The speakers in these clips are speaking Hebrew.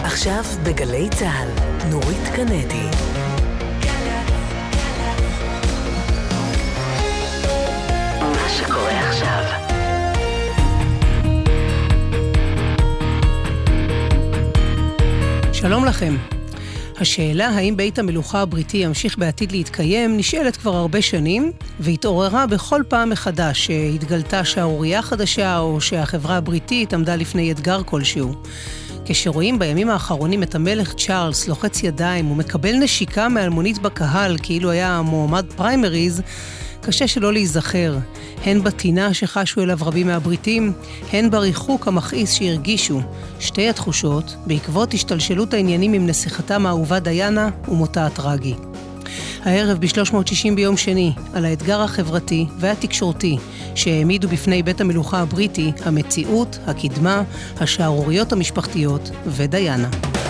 עכשיו בגלי צהל, נורית קנדי. מה שקורה עכשיו. שלום לכם. השאלה האם בית המלוכה הבריטי ימשיך בעתיד להתקיים נשאלת כבר הרבה שנים, והתעוררה בכל פעם מחדש שהתגלתה שערורייה חדשה או שהחברה הבריטית עמדה לפני אתגר כלשהו. כשרואים בימים האחרונים את המלך צ'ארלס לוחץ ידיים ומקבל נשיקה מאלמונית בקהל כאילו היה מועמד פריימריז, קשה שלא להיזכר, הן בתינה שחשו אליו רבים מהבריטים, הן בריחוק המכעיס שהרגישו. שתי התחושות בעקבות השתלשלות העניינים עם נסיכתם האהובה דיאנה ומותה הטרגי. הערב ב-360 ביום שני, על האתגר החברתי והתקשורתי שהעמידו בפני בית המלוכה הבריטי, המציאות, הקדמה, השערוריות המשפחתיות ודיאנה.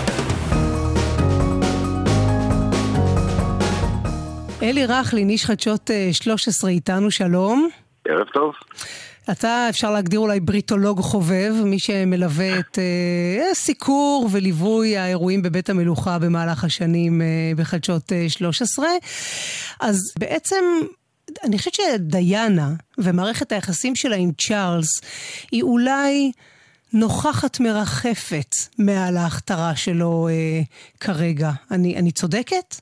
אלי רכלין, איש חדשות 13 איתנו, שלום. ערב טוב. אתה אפשר להגדיר אולי בריטולוג חובב, מי שמלווה את סיקור וליווי האירועים בבית המלוכה במהלך השנים בחדשות 13. אז בעצם אני חושבת שדיאנה ומערכת היחסים שלה עם צ'ארלס היא אולי נוכחת מרחפת מעל ההכתרה שלו כרגע. אני צודקת?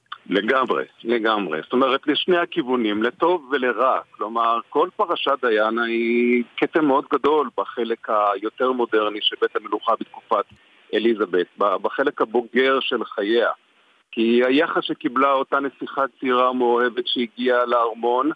לגמרי. זאת אומרת, לשני הכיוונים, לטוב ולרע. כלומר, כל פרשת דיאנה היא כתם מאוד גדול בחלק היותר מודרני של בית המלוכה בתקופת אליזבת, בחלק הבוגר של חייה. כי היחס שקיבלה אותה נסיכה צעירה מאוהבת שהגיעה לארמון,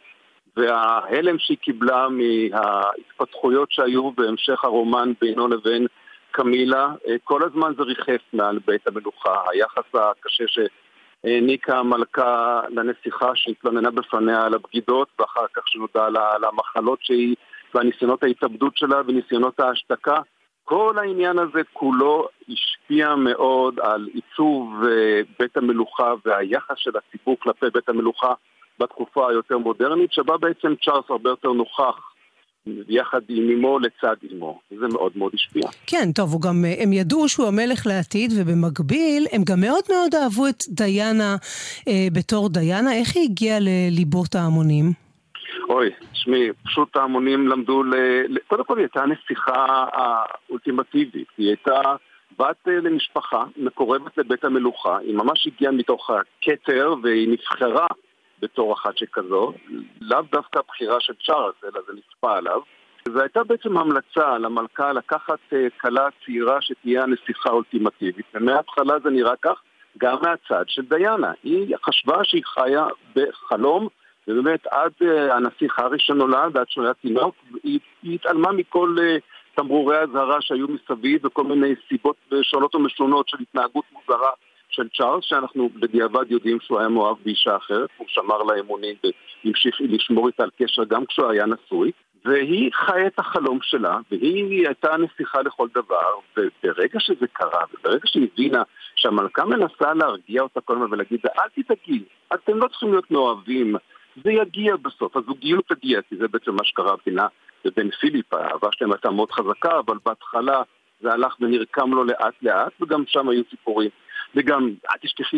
וההלם שהיא קיבלה מההתפתחויות שהיו בהמשך הרומן בינו לבין קמילה, כל הזמן זה ריחף מעל בית המלוכה. היחס הקשה העניקה המלכה לנסיכה שהתלוננה בפניה על הבגידות, ואחר כך שנודע על המחלות שהיא, והניסיונות ההתאבדות שלה וניסיונות ההשתקה. כל העניין הזה כולו השפיע מאוד על עיצוב בית המלוכה והיחס של הציבור כלפי בית המלוכה בתקופה היותר מודרנית, שבה בעצם צ'ארלס הרבה יותר נוכח יחד עם אמו לצד אמו. זה מאוד מאוד השפיע. כן, טוב, הם ידעו שהוא המלך לעתיד, ובמקביל הם גם מאוד מאוד אהבו את דיאנה בתור דיאנה. איך היא הגיעה לליבות ההמונים? אוי, שמי, פשוט ההמונים למדו קודם כל היא הייתה נסיכה האולטימטיבית. היא הייתה בת למשפחה מקורבת לבית המלוכה. היא ממש הגיעה מתוך הכתר והיא נבחרה בתור אחת שכזו, לאו דווקא הבחירה של צ'ארלס, אלא זה נצפה עליו. זו הייתה בעצם המלצה למלכה לקחת קלה צעירה שתהיה הנסיכה האולטימטיבית, ומההתחלה זה נראה כך גם מהצד של דיאנה. היא חשבה שהיא חיה בחלום, ובאמת עד הנסיך הארי שנולד, עד שהוא היה תינוק, היא התעלמה מכל תמרורי הזהרה שהיו מסביב, וכל מיני סיבות שונות ומשונות של התנהגות מוזרה של צ'ארלס, שאנחנו בדיעבד יודעים שהוא היה מאוהב באישה אחרת, הוא שמר לה אמונים והמשיך לשמור איתה על קשר גם כשהוא היה נשוי, והיא חיה את החלום שלה, והיא הייתה נסיכה לכל דבר, וברגע שזה קרה, וברגע שהיא הבינה שהמלכה מנסה להרגיע אותה כל הזמן ולהגיד, אל תתגיעי, אתם לא צריכים להיות מאוהבים, זה יגיע בסוף, הזוגיות תגיע, כי זה בעצם מה שקרה בינה ובין פיליפ, האהבה שלהם הייתה מאוד חזקה, אבל בהתחלה זה הלך ונרקם לו לאט לאט, וגם שם היו סיפורים. וגם, אל תשכחי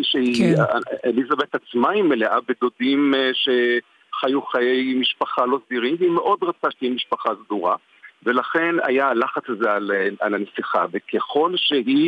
שאליזבת עצמה היא מלאה בדודים שחיו חיי משפחה לא סדירים, והיא מאוד רצה שתהיה משפחה סדורה, ולכן היה הלחץ הזה על הנסיכה, וככל שהיא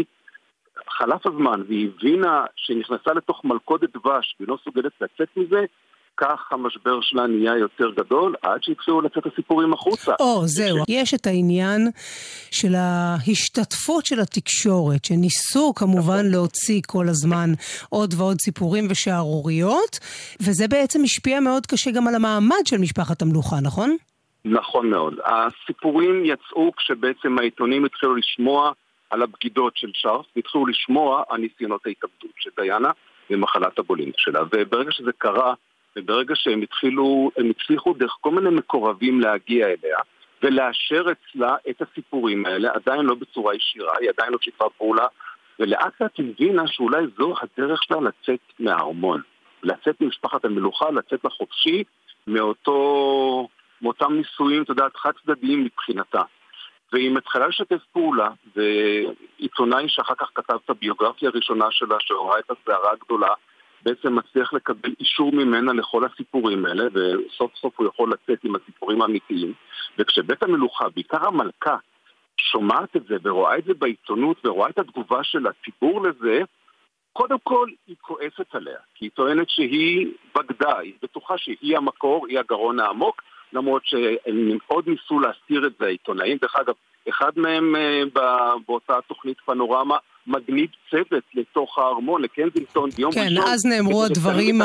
חלף הזמן, והיא הבינה שנכנסה לתוך מלכודת דבש, והיא לא סוגלת לצאת מזה, כך המשבר שלה נהיה יותר גדול, עד שהתחילו לצאת הסיפורים החוצה. זהו. יש את העניין של ההשתתפות של התקשורת, שניסו כמובן להוציא כל הזמן עוד ועוד סיפורים ושערוריות, וזה בעצם השפיע מאוד קשה גם על המעמד של משפחת המלוכה, נכון? נכון מאוד. הסיפורים יצאו כשבעצם העיתונים התחילו לשמוע על הבגידות של צ'ארלס, התחילו לשמוע על ניסיונות ההתאבדות של דיאנה ומחלת הבולין שלה, וברגע שזה קרה, וברגע שהם הצליחו דרך כל מיני מקורבים להגיע אליה, ולאשר אצלה את הסיפורים האלה, עדיין לא בצורה ישירה, היא עדיין לא שיתפה פעולה, ולאט לאט הבינה שאולי זו הדרך שלה לצאת מהארמון, לצאת ממשפחת המלוכה, לצאת לחופשי, מאותם נישואים, אתה יודעת, חד צדדיים מבחינתה. והיא מתחילה לשתף פעולה, ועיתונאי שאחר כך כתב את הביוגרפיה הראשונה שלה, שרואה את הסערה הגדולה, בעצם מצליח לקבל אישור ממנה לכל הסיפורים האלה, וסוף סוף הוא יכול לצאת עם הסיפורים האמיתיים. וכשבית המלוכה, בעיקר המלכה, שומעת את זה ורואה את זה בעיתונות ורואה את התגובה של הציבור לזה, קודם כל היא כועסת עליה, כי היא טוענת שהיא בגדה, היא בטוחה שהיא המקור, היא הגרון העמוק, למרות שהם עוד ניסו להסתיר את זה העיתונאים. דרך אגב, אחד מהם באותה תוכנית פנורמה מגניב צוות לתוך הארמון, לקנזינגטון ביום ראשון. כן, ראשון, אז נאמרו הדברים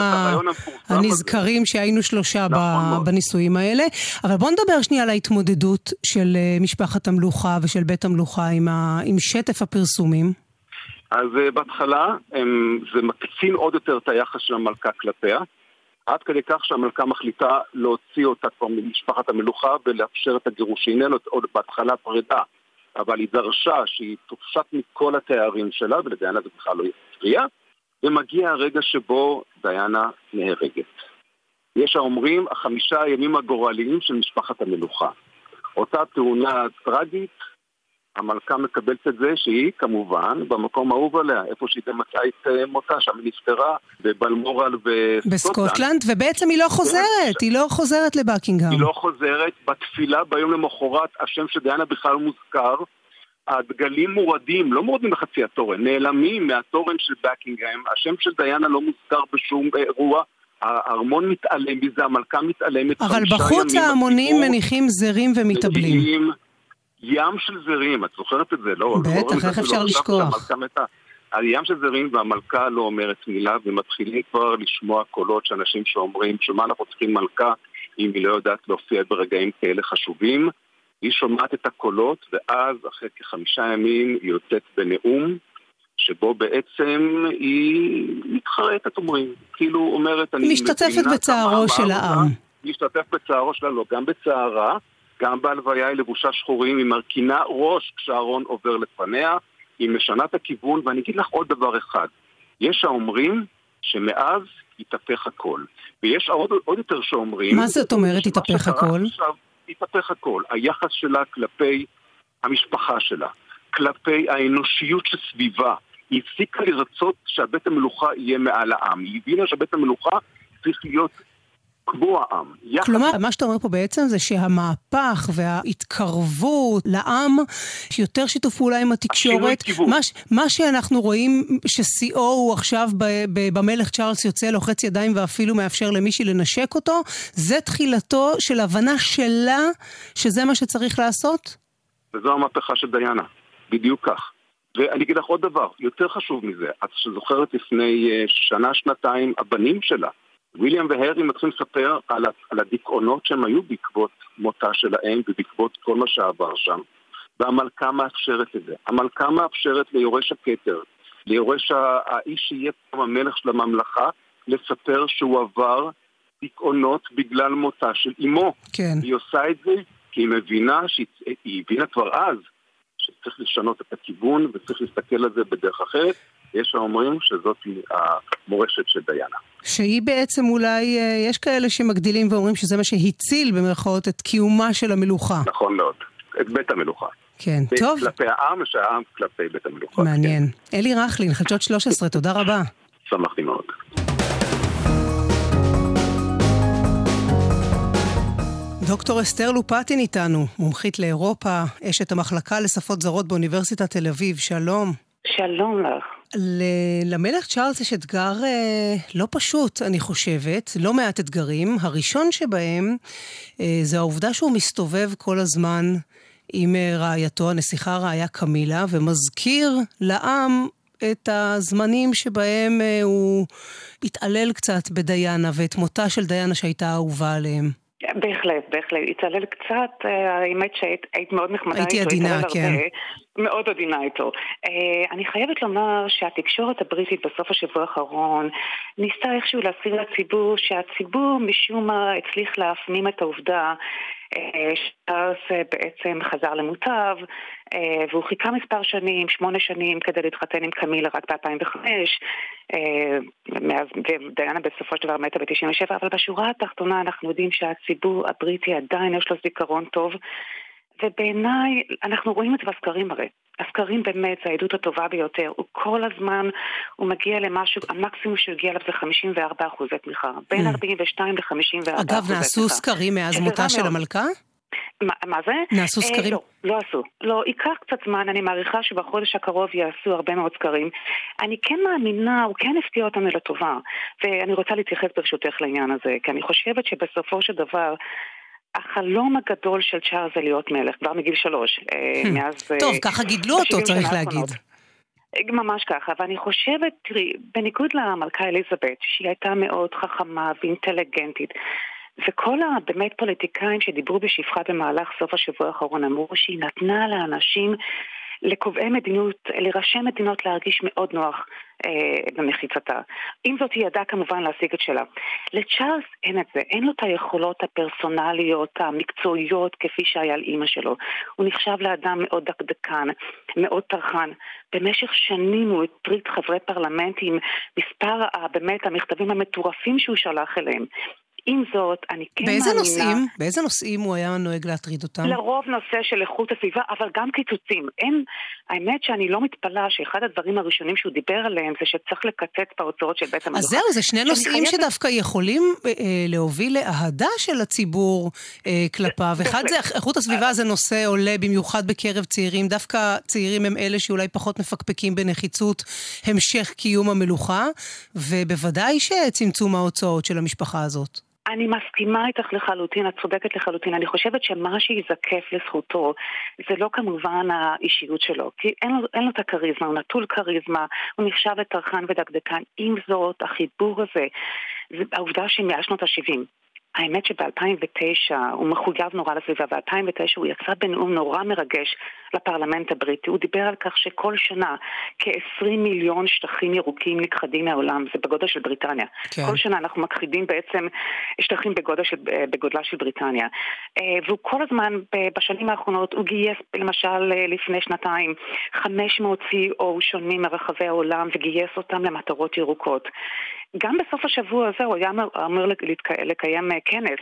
הנזכרים שהיינו 3 בניסויים האלה. אבל בוא נדבר שנייה על ההתמודדות של משפחת המלוכה ושל בית המלוכה עם שטף הפרסומים. אז בהתחלה זה מקצין עוד יותר את היחס של המלכה כלפיה, עד כדי כך שהמלכה מחליטה להוציא אותה כבר ממשפחת המלוכה ולאפשר את הגירושין, עוד בהתחלה פרידה, אבל היא דרשה שהיא תופשט מכל התארים שלה, ולדיאנה זה בכלל לא יפריע, ומגיע הרגע שבו דיאנה נהרגת. יש האומרים 5 הימים הגורליים של משפחת המלוכה. אותה תאונה טרגית, המלכה מקבלת את זה שהיא כמובן במקום האהוב עליה, איפה שהיא מצאה את מותה, שם היא נפטרה בבלמורל בסקוטלנד, ובעצם היא לא חוזרת, היא לא חוזרת לבקינגהאם. היא לא חוזרת, בתפילה ביום למחרת, השם של דיאנה בכלל מוזכר, הדגלים מורדים, לא מורדים בחצי התורן, נעלמים מהתורן של בקינגהאם, השם של דיאנה לא מוזכר בשום אירוע, הארמון מתעלם בזה, המלכה מתעלמת. אבל בחוץ ההמונים מניחים זרים ומתאבלים. ים של זרים, את זוכרת את זה? לא, בטח, איך אפשר לשכוח? על ים של זרים והמלכה לא אומרת מילה, ומתחילים כבר לשמוע קולות שאנשים שאומרים שמה אנחנו צריכים מלכה אם היא לא יודעת להופיע ברגעים כאלה חשובים. היא שומעת את הקולות, ואז אחרי כ5 ימים היא יוצאת בנאום שבו בעצם היא מתחרטת, אומרים, כאילו אומרת, היא משתתפת בצערו של העם. היא משתתפת בצערו שלה, לא, גם בצערה, גם בהלוויה היא לבושה שחורים, היא מרכינה ראש כשהארון עובר לפניה, היא משנה את הכיוון, ואני אגיד לך עוד דבר אחד, יש האומרים שמאז התהפך הכל, ויש עוד יותר שאומרים... מה זאת אומרת התהפך הכל? התהפך הכל, היחס שלה כלפי המשפחה שלה, כלפי האנושיות שסביבה, היא הפסיקה לרצות שהבית המלוכה יהיה מעל העם, היא הבינה שהבית המלוכה צריך להיות כמו העם. כלומר, מה שאתה אומר פה בעצם זה שהמהפך וההתקרבות לעם, יותר שיתוף פעולה עם התקשורת, מה שאנחנו רואים ששיאו הוא עכשיו במלך צ'ארלס יוצא לוחץ ידיים ואפילו מאפשר למישהי לנשק אותו, זה תחילתו של הבנה שלה שזה מה שצריך לעשות? וזו המהפכה של דיאנה, בדיוק כך. ואני אגיד לך עוד דבר, יותר חשוב מזה, את שזוכרת לפני שנה-שנתיים הבנים שלה, וויליאם והרי מתחילים לספר על הדיכאונות שהם היו בעקבות מותה שלהם ובעקבות כל מה שעבר שם. והמלכה מאפשרת את זה. המלכה מאפשרת ליורש הכתר, ליורש האיש שיהיה כמו המלך של הממלכה, לספר שהוא עבר דיכאונות בגלל מותה של אמו. כן. היא עושה את זה כי היא מבינה, היא הבינה כבר אז, שצריך לשנות את הכיוון וצריך להסתכל על זה בדרך אחרת. יש האומרים שזאת המורשת של דיאנה. שהיא בעצם אולי, יש כאלה שמגדילים ואומרים שזה מה שהציל במרכאות את קיומה של המלוכה. נכון מאוד, את בית המלוכה. כן, טוב. כלפי העם שהעם כלפי בית המלוכה. מעניין. כן. אלי רכלין, חדשות 13, תודה רבה. שמחתי מאוד. דוקטור אסתר לופטין איתנו, מומחית לאירופה, אשת המחלקה לשפות זרות באוניברסיטת תל אביב. שלום. שלום לך. למלך צ'ארלס יש אתגר לא פשוט, אני חושבת, לא מעט אתגרים. הראשון שבהם זה העובדה שהוא מסתובב כל הזמן עם רעייתו, הנסיכה הרעיה קמילה, ומזכיר לעם את הזמנים שבהם הוא התעלל קצת בדיאנה, ואת מותה של דיאנה שהייתה אהובה עליהם. בהחלט, בהחלט. התעלל קצת, האמת שהיית מאוד נחמדה איתו. הייתי עדינה, כן. מאוד עדינה איתו. אני חייבת לומר שהתקשורת הבריטית בסוף השבוע האחרון ניסתה איכשהו להסביר לציבור שהציבור משום מה הצליח להפנים את העובדה שצ'ארלס בעצם חזר למוטב, והוא חיכה מספר שנים, 8 שנים, כדי להתחתן עם קמילה רק ב-2005, ודיאנה בסופו של דבר מתה ב-97, אבל בשורה התחתונה אנחנו יודעים שהציבור הבריטי עדיין יש לו זיכרון טוב, ובעיניי, אנחנו רואים את זה בסקרים הרי. הסקרים באמת זה העדות הטובה ביותר. הוא כל הזמן, הוא מגיע למשהו, המקסימום שהוא הגיע אליו זה 54% תמיכה. בין 42 ל-54% תמיכה. אגב, נעשו סקרים מאז מותה של המלכה? מה זה? נעשו סקרים? לא עשו. לא, ייקח קצת זמן, אני מעריכה שבחודש הקרוב יעשו הרבה מאוד סקרים. אני כן מאמינה, הוא כן הפתיע אותנו לטובה. ואני רוצה להתייחס ברשותך לעניין הזה, כי אני חושבת שבסופו של דבר, החלום הגדול של צ'ארלס זה להיות מלך, כבר מגיל 3. טוב, ככה גידלו אותו, צריך להגיד. ממש ככה, ואני חושבת, תראי, בניגוד למלכה אליזבת, שהיא הייתה מאוד חכמה ואינטליגנטית, וכל באמת פוליטיקאים שדיברו בשפחה במהלך סוף השבוע האחרון אמרו שהיא נתנה לאנשים לקובעי מדיניות, לראשי מדינות להרגיש מאוד נוח במחיצתה. אם זאת היא ידעה כמובן להשיג את שלה. לצ'ארלס אין את זה, אין לו את היכולות הפרסונליות, המקצועיות כפי שהיה על אמא שלו. הוא נחשב לאדם מאוד דקדקן, מאוד טרחן. במשך שנים הוא הטריד חברי פרלמנט עם מספר באמת המכתבים המטורפים שהוא שלח אליהם. עם זאת, אני כן מאמינה... באיזה נושאים הוא היה נוהג להטריד אותם? לרוב נושא של איכות הסביבה, אבל גם קיצוצים. האמת שאני לא מתפלאה שאחד הדברים הראשונים שהוא דיבר עליהם זה שצריך לקצץ בהוצאות של בית המלוכה. אז זהו, זה שני נושאים שדווקא יכולים להוביל לאהדה של הציבור כלפיו. אחד זה, איכות הסביבה זה נושא עולה במיוחד בקרב צעירים. דווקא צעירים הם אלה שאולי פחות מפקפקים בנחיצות המשך קיום המלוכה, ובוודאי שצמצום ההוצאות של המשפחה הזאת. אני מסכימה איתך לחלוטין, את צודקת לחלוטין. אני חושבת שמה שיזקף לזכותו זה לא כמובן האישיות שלו, כי אין לו את הקריזמה, הוא נטול קריזמה, הוא נחשב לטרחן ודקדקן. עם זאת, החיבור הזה, זה העובדה שמאה שנות ה-70. האמת שב-2009 הוא מחויב נורא לסביבה, ב-2009 הוא יצא בנאום נורא מרגש לפרלמנט הבריטי. הוא דיבר על כך שכל שנה כ-20 מיליון שטחים ירוקים נכחדים מהעולם, זה בגודל של בריטניה. כן. כל שנה אנחנו מכחידים בעצם שטחים בגודלה של בריטניה. והוא כל הזמן בשנים האחרונות, הוא גייס למשל לפני שנתיים 500 CEO שונים מרחבי העולם וגייס אותם למטרות ירוקות. גם בסוף השבוע הזה הוא היה אמור לקיים כנס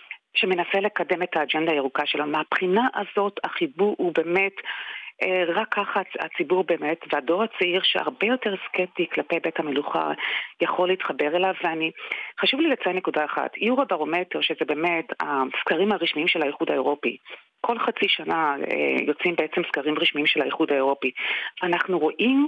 שמנסה לקדם את האג'נדה הירוקה שלו. מהבחינה הזאת החיבור הוא באמת רק ככה הציבור באמת, והדור הצעיר שהרבה יותר סקפטי כלפי בית המלוכה יכול להתחבר אליו. ואני חשוב לי לציין נקודה אחת, יורוברומטר שזה באמת הסקרים הרשמיים של האיחוד האירופי, כל חצי שנה יוצאים בעצם סקרים רשמיים של האיחוד האירופי. אנחנו רואים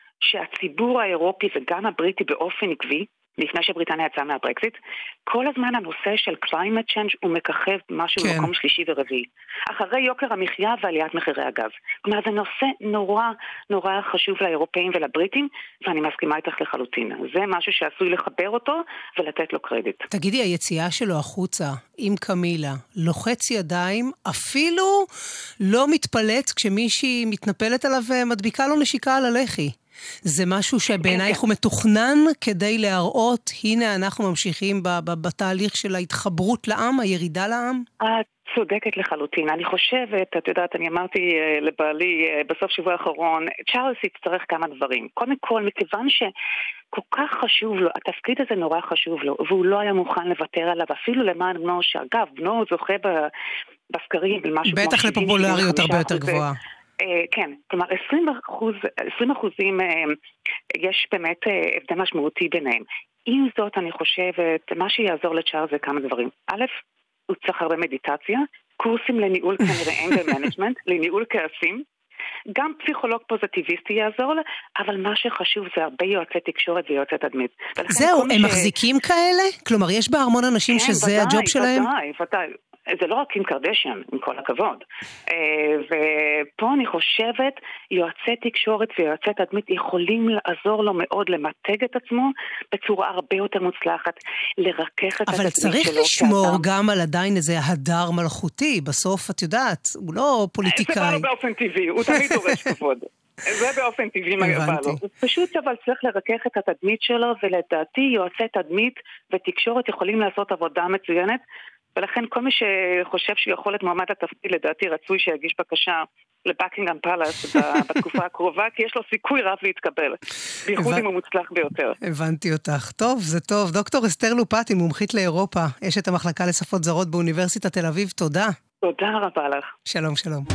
שהציבור האירופי וגם הבריטי באופן עקבי, לפני שבריטניה יצאה מהברקזיט, כל הזמן הנושא של climate change הוא מככב משהו במקום שלישי ורביעי. אחרי יוקר המחיה ועליית מחירי הגז. כלומר, זה נושא נורא נורא חשוב לאירופאים ולבריטים, ואני מסכימה איתך לחלוטין. זה משהו שעשוי לחבר אותו ולתת לו קרדיט. תגידי, היציאה שלו החוצה עם קמילה, לוחץ ידיים, אפילו לא מתפלץ כשמישהי מתנפלת עליו ומדביקה לו נשיקה על הלחי. זה משהו שבעינייך הוא מתוכנן כדי להראות, הנה אנחנו ממשיכים בתהליך של ההתחברות לעם, הירידה לעם? את צודקת לחלוטין. אני חושבת, את יודעת, אני אמרתי לבעלי בסוף שבוע האחרון, צ'ארלס יצטרך כמה דברים. קודם כל, מכיוון שכל כך חשוב לו, התפקיד הזה נורא חשוב לו, והוא לא היה מוכן לוותר עליו, אפילו למען בנו, שאגב, בנו זוכה בסקרים, בטח לפופולריות הרבה יותר גבוהה. כן, כלומר 20% יש באמת הבדל משמעותי ביניהם. עם זאת אני חושבת, מה שיעזור לצ'ארלס זה כמה דברים. א', הוא צריך הרבה מדיטציה, קורסים לניהול כנראה אנגר מנג'מנט, לניהול כעסים, גם פסיכולוג פוזיטיביסטי יעזור לה, אבל מה שחשוב זה הרבה יועצי תקשורת ויועצי תדמית. זהו, הם מחזיקים כאלה? כלומר, יש בהמון אנשים שזה הג'וב שלהם? ודאי. זה לא רק קים קרדשיאן, עם כל הכבוד. ופה אני חושבת, יועצי תקשורת ויועצי תדמית יכולים לעזור לו מאוד למתג את עצמו בצורה הרבה יותר מוצלחת, לרכך את התדמית שלו. אבל צריך לשמור גם על עדיין איזה הדר מלכותי. בסוף, את יודעת, הוא לא פוליטיקאי. זה בא לו באופן טבעי, הוא תמיד דורש כבוד. זה באופן טבעי מה בא לו. פשוט אבל צריך לרכך את התדמית שלו, ולדעתי יועצי תדמית ותקשורת יכולים לעשות עבודה מצוינת, ולכן כל מי שחושב שהוא יכול להיות מועמד לתפקיד, לדעתי רצוי שיגיש בקשה לבקינגהאם פלאס בתקופה הקרובה, כי יש לו סיכוי רב להתקבל, בייחוד אם הוא מוצלח ביותר. הבנתי אותך. טוב, זה טוב. דוקטור אסתר לופטי, מומחית לאירופה, אשת המחלקה לשפות זרות באוניברסיטת תל אביב, תודה. תודה רבה לך. שלום, שלום.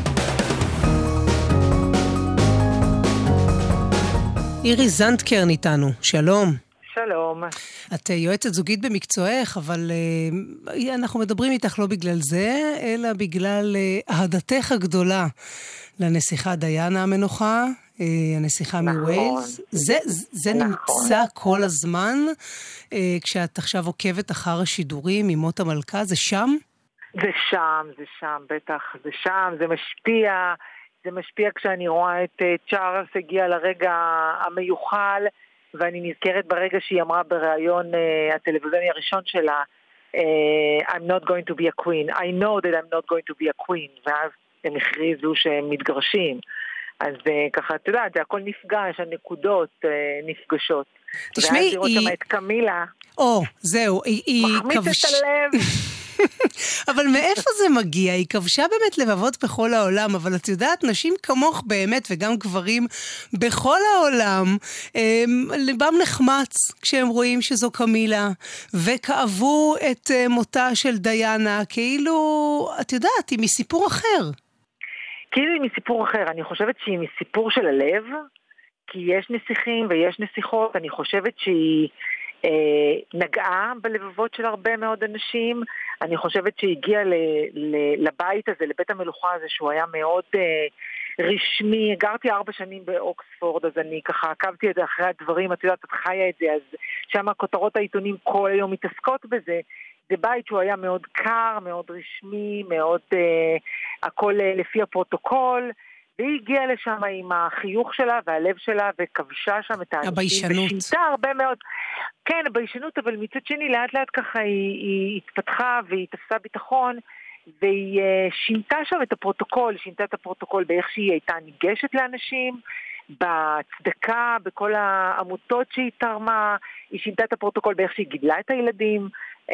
אירי זנדקרן איתנו, שלום. שלום. את יועצת זוגית במקצועך, אבל אנחנו מדברים איתך לא בגלל זה, אלא בגלל אהדתך הגדולה לנסיכה דיאנה המנוחה, הנסיכה מווילס. זה נמצא כל הזמן, כשאת עכשיו עוקבת אחר השידורים ממות המלכה, זה שם? זה שם, בטח, זה שם, זה משפיע כשאני רואה את צ'ארלס הגיע לרגע המיוחל, ואני נזכרת ברגע שהיא אמרה בראיון הטלוויזיוני הראשון שלה, I'm not going to be a queen, I know that I'm not going to be a queen, ואז הם הכריזו שהם מתגרשים. אז ככה, אתה יודע, זה הכל נפגש, הנקודות נפגשות. תשמעי, ואז לראות שם את קמילה. זהו, היא מחמיץ את הלב. אבל מאיפה זה מגיע? היא כבשה באמת לבבות בכל העולם, אבל את יודעת, נשים כמוך באמת, וגם גברים בכל העולם, לבם נחמץ כשהם רואים שזו קמילה, וכאבו את מותה של דיאנה, כאילו, את יודעת, היא מסיפור אחר. כאילו היא מסיפור אחר, אני חושבת שהיא מסיפור של הלב, כי יש נסיכים ויש נסיכות, אני חושבת שהיא נגעה בלבבות של הרבה מאוד אנשים, אני חושבת שהגיעה לבית הזה, לבית המלוכה הזה, שהוא היה מאוד רשמי. גרתי 4 שנים באוקספורד, אז אני ככה עקבתי את זה אחרי הדברים, את יודעת, את חיה את זה, אז שם כותרות העיתונים כל היום מתעסקות בזה. זה בית שהוא היה מאוד קר, מאוד רשמי, מאוד הכל לפי הפרוטוקול, והיא הגיעה לשם עם החיוך שלה והלב שלה, וכבשה שם את האנשים. הביישנות. ושינתה הרבה מאוד. כן, הביישנות, אבל מצד שני, לאט לאט ככה היא התפתחה, והיא תפסה ביטחון, והיא שינתה שם את הפרוטוקול, שינתה את הפרוטוקול באיך שהיא הייתה ניגשת לאנשים, בצדקה, בכל העמותות שהיא תרמה, היא שינתה את הפרוטוקול באיך שהיא גידלה את הילדים.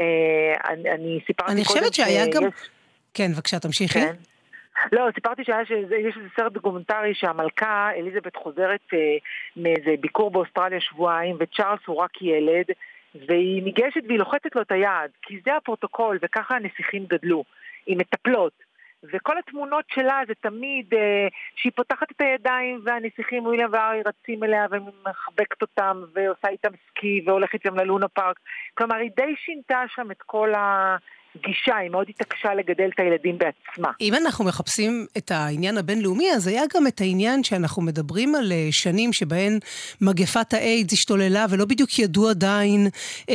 אני סיפרתי קודם אני חושבת שהיה גם... כן, בבקשה, תמשיכי. כן. לא, סיפרתי שיש איזה סרט דוקומנטרי שהמלכה אליזבת חוזרת מאיזה ביקור באוסטרליה שבועיים, וצ'ארלס הוא רק ילד, והיא ניגשת והיא לוחצת לו את היד, כי זה הפרוטוקול, וככה הנסיכים גדלו, עם מטפלות. וכל התמונות שלה זה תמיד שהיא פותחת את הידיים, והנסיכים וויליאם והארי רצים אליה ומחבקת אותם, ועושה איתם סקי, והולכת איתם ללונה פארק. כלומר, היא די שינתה שם את כל גישה, היא מאוד התעקשה לגדל את הילדים בעצמה. אם אנחנו מחפשים את העניין הבינלאומי, אז היה גם את העניין שאנחנו מדברים על שנים שבהן מגפת האיידס השתוללה, ולא בדיוק ידעו עדיין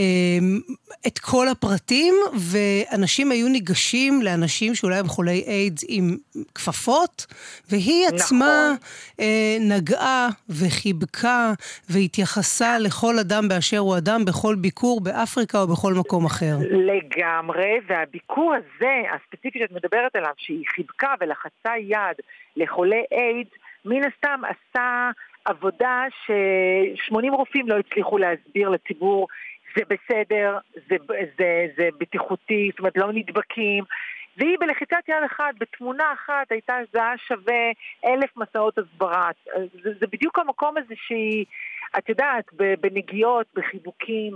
את כל הפרטים, ואנשים היו ניגשים לאנשים שאולי הם חולי איידס עם כפפות, והיא עצמה נגעה וחיבקה, והתייחסה לכל אדם באשר הוא אדם, בכל ביקור באפריקה או בכל מקום אחר. לגמרי, והביקור הזה, הספציפי שאת מדברת עליו, שהיא חיבקה ולחצה יד לחולי איידס, מן הסתם עשה עבודה ש80 רופאים לא הצליחו להסביר לציבור, זה בסדר, זה בטיחותי, זאת אומרת לא נדבקים, והיא בלחיצת יד אחת, בתמונה אחת, הייתה זהה שווה 1,000 מסעות הסברה. זה בדיוק המקום הזה שהיא, את יודעת, בנגיעות, בחיבוקים,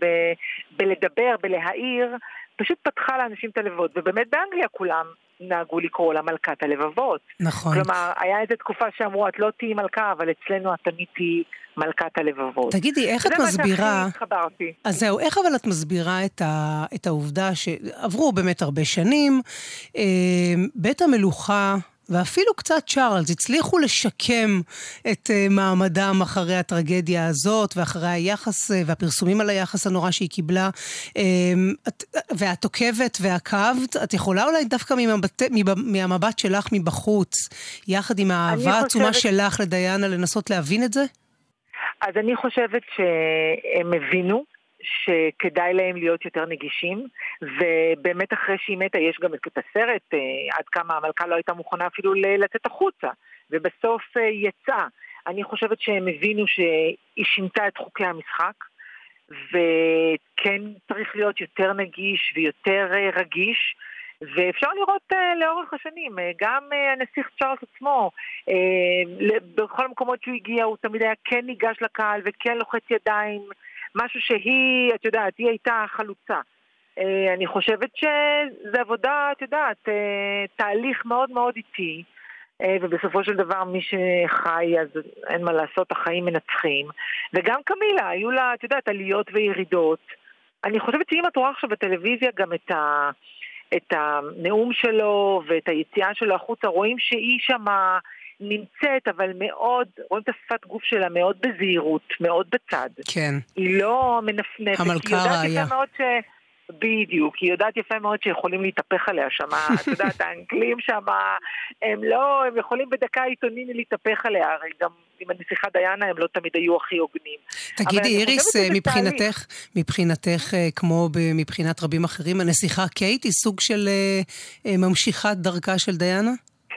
בלדבר, בלהעיר, פשוט פתחה לאנשים את הלבבות, ובאמת באנגליה כולם נהגו לקרוא לה מלכת הלבבות. נכון. כלומר, היה איזו תקופה שאמרו, את לא תהיי מלכה, אבל אצלנו את תמיד תהיי מלכת הלבבות. תגידי, איך את מסבירה... זה מה שהכי התחברתי. אז זהו, איך אבל את מסבירה את העובדה שעברו באמת הרבה שנים, בית המלוכה... ואפילו קצת צ'ארלס הצליחו לשקם את מעמדם אחרי הטרגדיה הזאת, ואחרי היחס והפרסומים על היחס הנורא שהיא קיבלה, ואת עוקבת ועקבת, את יכולה אולי דווקא מהמבט שלך מבחוץ, יחד עם האהבה העצומה שלך לדיאנה, לנסות להבין את זה? אז אני חושבת שהם הבינו, שכדאי להם להיות יותר נגישים, ובאמת אחרי שהיא מתה יש גם את הסרט, עד כמה המלכה לא הייתה מוכנה אפילו לצאת החוצה, ובסוף יצאה. אני חושבת שהם הבינו שהיא שינתה את חוקי המשחק, וכן צריך להיות יותר נגיש ויותר רגיש, ואפשר לראות לאורך השנים, גם הנסיך צ'ארלס עצמו, בכל המקומות שהוא הגיע, הוא תמיד היה כן ניגש לקהל וכן לוחץ ידיים, משהו שהיא, את יודעת, היא הייתה חלוצה. אני חושבת שזה עבודה, את יודעת, תהליך מאוד מאוד איטי, ובסופו של דבר מי שחי, אז אין מה לעשות, החיים מנצחים. וגם קמילה, היו לה, את יודעת, עליות וירידות. אני חושבת שאם את רואה עכשיו בטלוויזיה גם את הנאום שלו ואת היציאה שלו החוצה, רואים שהיא שמה נמצאת, אבל מאוד, רואים את השפת גוף שלה מאוד בזהירות, מאוד בצד. כן. היא לא מנפנפת. המלכה ראיה. בדיוק, היא יודעת יפה מאוד שיכולים להתהפך עליה שם, את יודעת, האנגלים שם, הם יכולים בדקה עיתונין להתהפך עליה, הרי גם עם הנסיכה דיאנה הם לא תמיד היו הכי הוגנים. תגידי איריס, מבחינתך, כמו מבחינת רבים אחרים, הנסיכה קייט היא סוג של ממשיכת דרכה של דיאנה?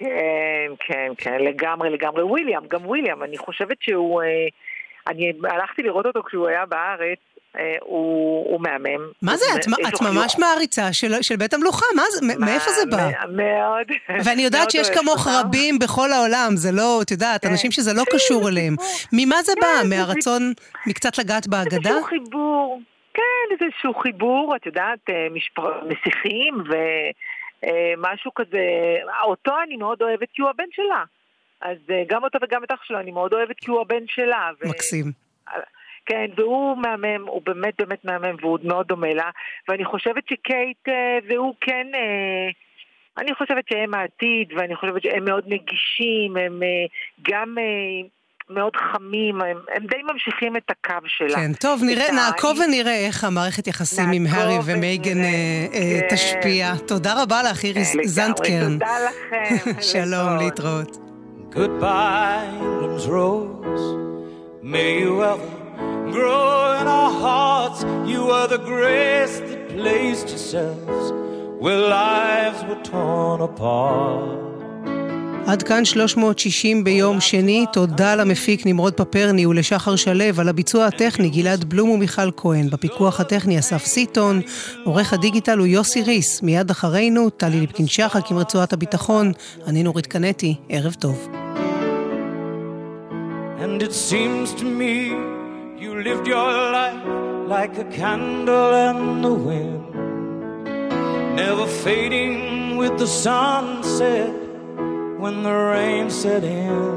כן, לגמרי, גם וויליאם, אני חושבת שהוא, אני הלכתי לראות אותו כשהוא היה בארץ, הוא מהמם. מה זה? את ממש מעריצה של בית המלוכה, מאיפה זה בא? מאוד. ואני יודעת שיש כמוך רבים בכל העולם, זה לא, את יודעת, אנשים שזה לא קשור אליהם. ממה זה בא? מהרצון מקצת לגעת בהגדה? איזשהו חיבור, כן, איזשהו חיבור, את יודעת, מסיחים ומשהו כזה, אותו אני מאוד אוהבת כי הוא הבן שלה. אז גם אותו וגם את אח שלו אני מאוד אוהבת כי הוא הבן שלה. מקסים. כן, והוא מהמם, הוא באמת באמת מהמם, והוא מאוד דומה לה, ואני חושבת שקייט והוא כן, אני חושבת שהם העתיד, ואני חושבת שהם מאוד נגישים, הם גם מאוד חמים, הם די ממשיכים את הקו שלה. כן, טוב, נעקוב ונראה איך המערכת יחסים עם הארי ומייגן תשפיע. תודה רבה לך, איריס זנדקרן. תודה לכם. שלום, להתראות. Goodbye, England's rose, may you ever grow in our hearts. You are the grace that placed yourselves where lives were torn apart. עד כאן 360 ביום שני. תודה למפיק נמרוד פפרני ולשחר שלב, על הביצוע הטכני גלעד בלום ומיכל כהן, בפיקוח הטכני אסף סיטון, עורך הדיגיטל הוא יוסי ריס. מיד אחרינו טלי ליפקין שחק עם רצועת הביטחון. אני נורית קנטי, ערב טוב. And it seems to me you lived your life like a candle in the wind, never fading with the sunset when the rain set in.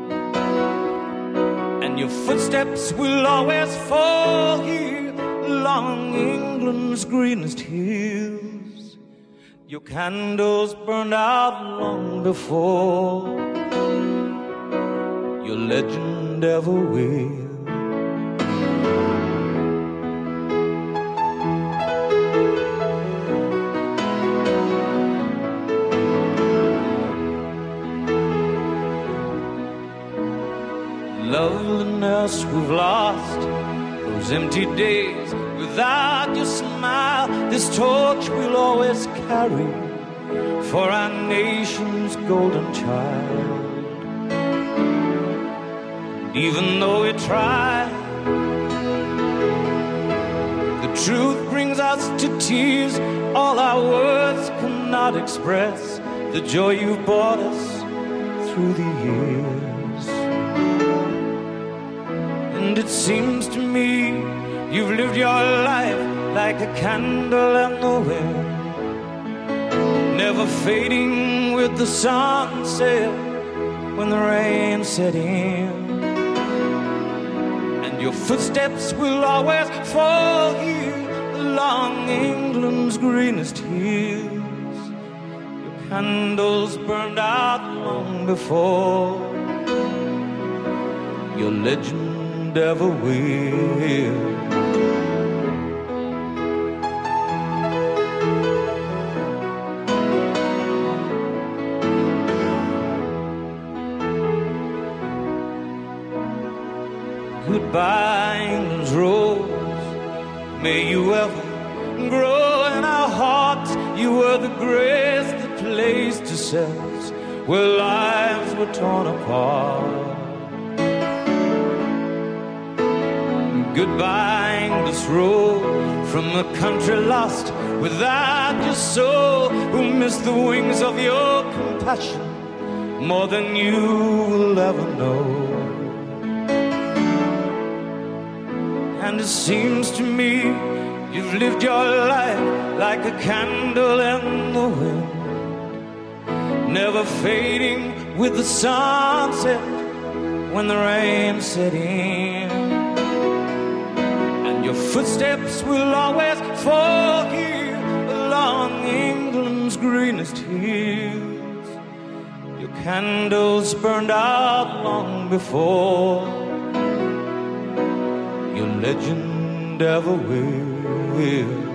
And your footsteps will always fall here along England's greenest hills. Your candles burned out long before your legend ever will. Loveliness we've lost, those empty days without your smile. This torch we'll always carry for our nation's golden child. Even though we try, the truth brings us to tears. All our words cannot express the joy you've brought us through the years. And it seems to me you've lived your life like a candle in the wind, never fading with the sunset when the rain set in. And your footsteps will always fall here along England's greenest hills. Your candles burned out long before your legend ever will. Goodbye, England's rose, may you ever grow in our hearts. You were the grace that placed yourselves where lives were torn apart. Goodbye, English road, from a country lost without your soul, who missed the wings of your compassion more than you will ever know. And it seems to me You've lived your life like a candle in the wind, never fading with the sunset when the rain set in. And your footsteps will always fall here along England's greenest hills. Your candles burned out long before your legend ever will.